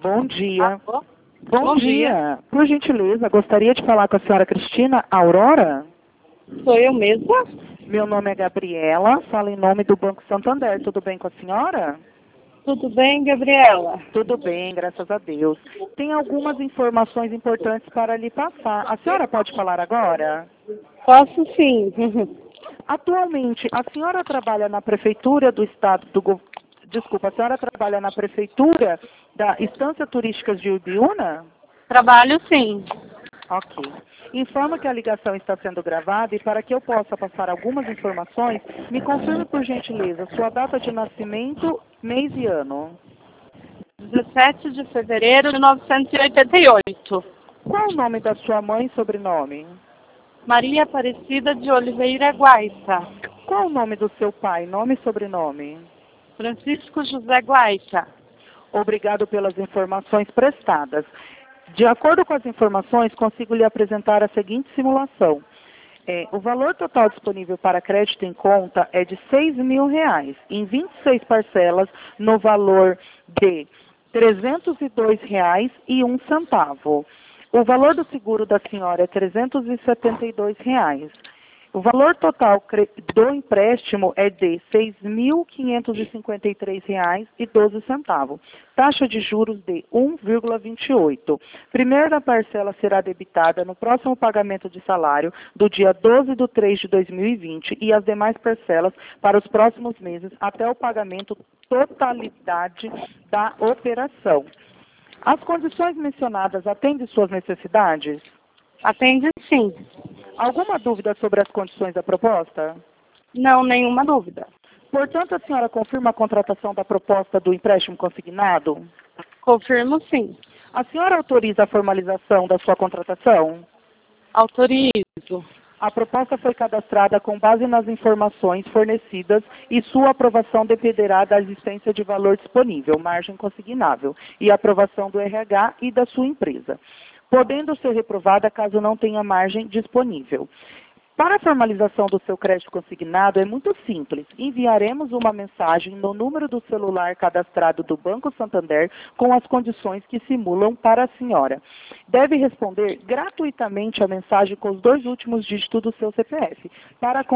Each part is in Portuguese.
Bom dia. Alô? Bom dia. Por gentileza, gostaria de falar com a senhora Cristina Aurora? Sou eu mesma? Meu nome é Gabriela, falo em nome do Banco Santander. Tudo bem com a senhora? Tudo bem, Gabriela? Tudo bem, graças a Deus. Tem algumas informações importantes para lhe passar. A senhora pode falar agora? Posso sim. Atualmente, a senhora trabalha na prefeitura do estado do Desculpa, a senhora trabalha na prefeitura da Estância Turística de Ibiúna? Trabalho sim. Ok. Informa que a ligação está sendo gravada e para que eu possa passar algumas informações, me confirme por gentileza sua data de nascimento, mês e ano. 17 de fevereiro de 1988. Qual o nome da sua mãe e sobrenome? Maria Aparecida de Oliveira Guaita. Qual o nome do seu pai, nome e sobrenome? Francisco José Guaita. Obrigado pelas informações prestadas. De acordo com as informações, consigo lhe apresentar a seguinte simulação. O valor total disponível para crédito em conta é de R$ 6.000, em 26 parcelas, no valor de R$ 302,01. O valor do seguro da senhora é R$ 372. O valor total do empréstimo é de R$ 6.553,12. Taxa de juros de 1,28. Primeira parcela será debitada no próximo pagamento de salário do dia 12/3/2020 e as demais parcelas para os próximos meses até o pagamento totalidade da operação. As condições mencionadas atendem suas necessidades? Atende sim. Alguma dúvida sobre as condições da proposta? Não, nenhuma dúvida. Portanto, a senhora confirma a contratação da proposta do empréstimo consignado? Confirmo sim. A senhora autoriza a formalização da sua contratação? Autorizo. A proposta foi cadastrada com base nas informações fornecidas e sua aprovação dependerá da existência de valor disponível, margem consignável, e aprovação do RH e da sua empresa, podendo ser reprovada caso não tenha margem disponível. Para a formalização do seu crédito consignado é muito simples. Enviaremos uma mensagem no número do celular cadastrado do Banco Santander com as condições que simulam para a senhora. Deve responder gratuitamente a mensagem com os 2 últimos dígitos do seu CPF para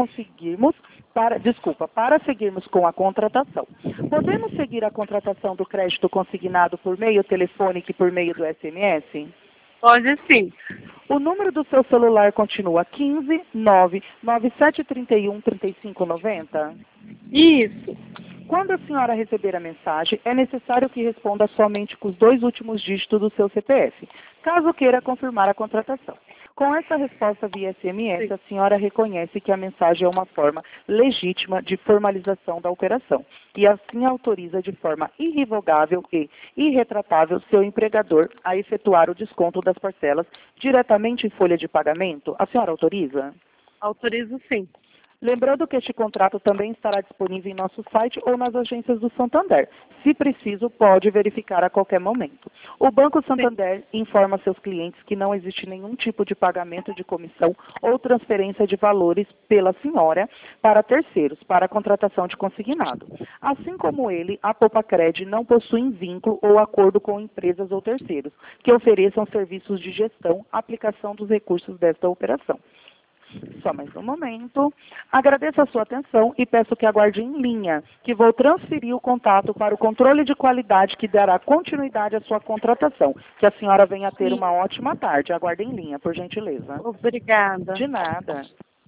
seguirmos com a contratação. Podemos seguir a contratação do crédito consignado por meio telefônico e por meio do SMS? Pode sim. O número do seu celular continua 15 99731 3590? Isso. Quando a senhora receber a mensagem, é necessário que responda somente com os 2 últimos dígitos do seu CPF, caso queira confirmar a contratação. Com essa resposta via SMS, a senhora reconhece que a mensagem é uma forma legítima de formalização da operação e assim autoriza de forma irrevogável e irretratável seu empregador a efetuar o desconto das parcelas diretamente em folha de pagamento. A senhora autoriza? Autorizo sim. Lembrando que este contrato também estará disponível em nosso site ou nas agências do Santander. Se preciso, pode verificar a qualquer momento. O Banco Santander informa seus clientes que não existe nenhum tipo de pagamento de comissão ou transferência de valores pela senhora para terceiros, para a contratação de consignado. Assim como ele, a Popacred não possui vínculo ou acordo com empresas ou terceiros que ofereçam serviços de gestão, aplicação dos recursos desta operação. Só mais um momento. Agradeço a sua atenção e peço que aguarde em linha, que vou transferir o contato para o controle de qualidade que dará continuidade à sua contratação. Que a senhora venha a ter uma ótima tarde. Aguarde em linha, por gentileza. Obrigada. De nada.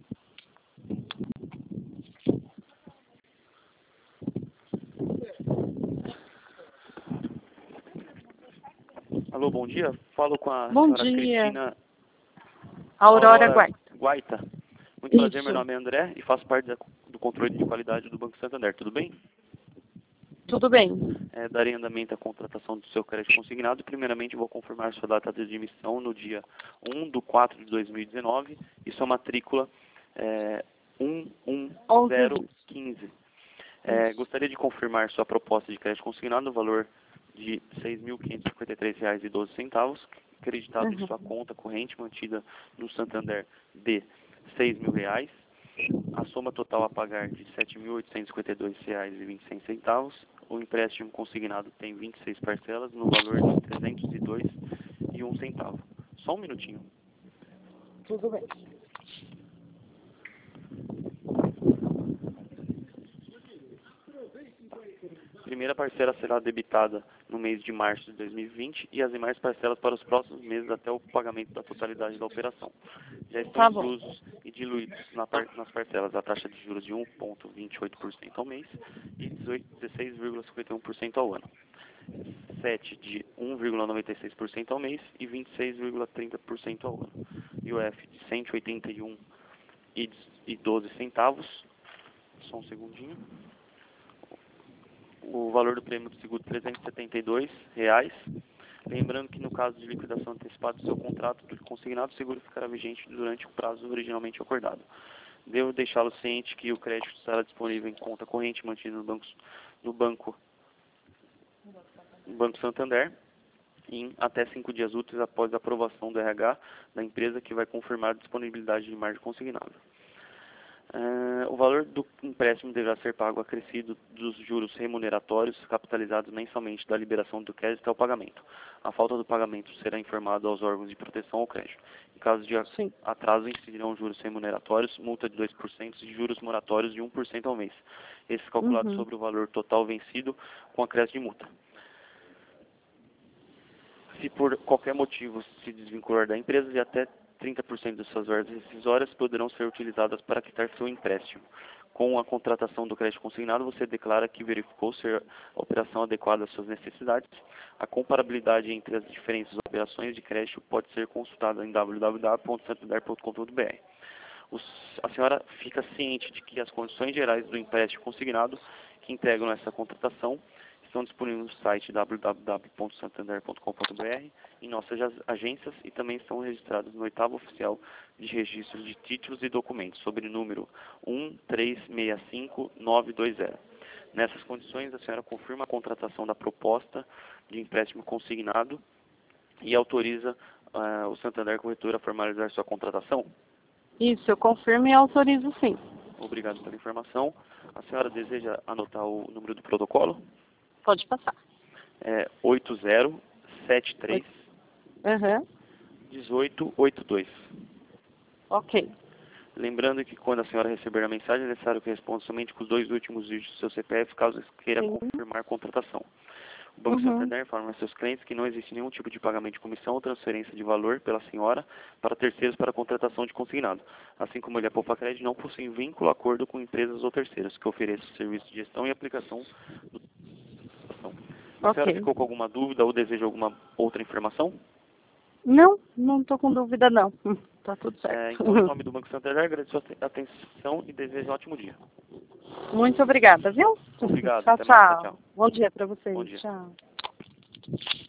Alô, bom dia. Falo com a Bom senhora dia. Cristina Aurora Guaita. Guaita. Muito prazer, Isso. meu nome é André e faço parte do controle de qualidade do Banco Santander. Tudo bem? Tudo bem. Darei andamento à contratação do seu crédito consignado. Primeiramente, vou confirmar sua data de emissão no dia 1/4/2019 e sua matrícula 11015. Gostaria de confirmar sua proposta de crédito consignado no valor de R$ 6.553,12, acreditado em sua conta corrente mantida no Santander de R$ 6.000. A soma total a pagar de R$ 7.852,26. o empréstimo consignado tem 26 parcelas no valor de R$ 302,01. Só um minutinho. Tudo bem. A primeira parcela será debitada no mês de março de 2020 e as demais parcelas para os próximos meses até o pagamento da totalidade da operação. Já estão inclusos e diluídos nas parcelas a taxa de juros de 1,28% ao mês e 16,51% ao ano. 7 de 1,96% ao mês e 26,30% ao ano. IOF de R$ 181,12. Só um segundinho. O valor do prêmio do seguro R$ 372. Lembrando que no caso de liquidação antecipada do seu contrato consignado, o seguro ficará vigente durante o prazo originalmente acordado. Devo deixá-lo ciente que o crédito estará disponível em conta corrente mantida no Banco Santander em até 5 dias úteis após a aprovação do RH da empresa, que vai confirmar a disponibilidade de margem consignada. O valor do empréstimo deverá ser pago acrescido dos juros remuneratórios capitalizados mensalmente da liberação do crédito ao pagamento. A falta do pagamento será informado aos órgãos de proteção ao crédito. Em caso de atraso, incidirão juros remuneratórios, multa de 2% e juros moratórios de 1% ao mês. Esses calculados sobre o valor total vencido com acréscimo de multa. Se por qualquer motivo se desvincular da empresa, de até 30% de suas verbas rescisórias poderão ser utilizadas para quitar seu empréstimo. Com a contratação do crédito consignado, você declara que verificou ser a operação adequada às suas necessidades. A comparabilidade entre as diferentes operações de crédito pode ser consultada em www.santander.com.br. A senhora fica ciente de que as condições gerais do empréstimo consignado que integram essa contratação estão disponíveis no site www.santander.com.br, em nossas agências, e também estão registrados no 8º Oficial de Registro de Títulos e Documentos, sob o número 1365920. Nessas condições, a senhora confirma a contratação da proposta de empréstimo consignado e autoriza o Santander Corretora a formalizar sua contratação? Isso, eu confirmo e autorizo sim. Obrigado pela informação. A senhora deseja anotar o número do protocolo? Pode passar. 8073 1882. Ok. Lembrando que quando a senhora receber a mensagem, é necessário que responda somente com os 2 últimos dígitos do seu CPF, caso queira confirmar a contratação. O Banco Santander informa a seus clientes que não existe nenhum tipo de pagamento de comissão ou transferência de valor pela senhora para terceiros para a contratação de consignado. Assim como ele, a Poupa Crédito, não possui vínculo ou acordo com empresas ou terceiros que ofereçam serviço de gestão e aplicação do... A senhora ficou com alguma dúvida ou deseja alguma outra informação? Não estou com dúvida não. Tá tudo certo. Então, em nome do Banco Santander, agradeço a atenção e desejo um ótimo dia. Muito obrigada, viu? Obrigado. Tchau, Até mais. Tchau. Bom dia para vocês. Bom dia. Tchau.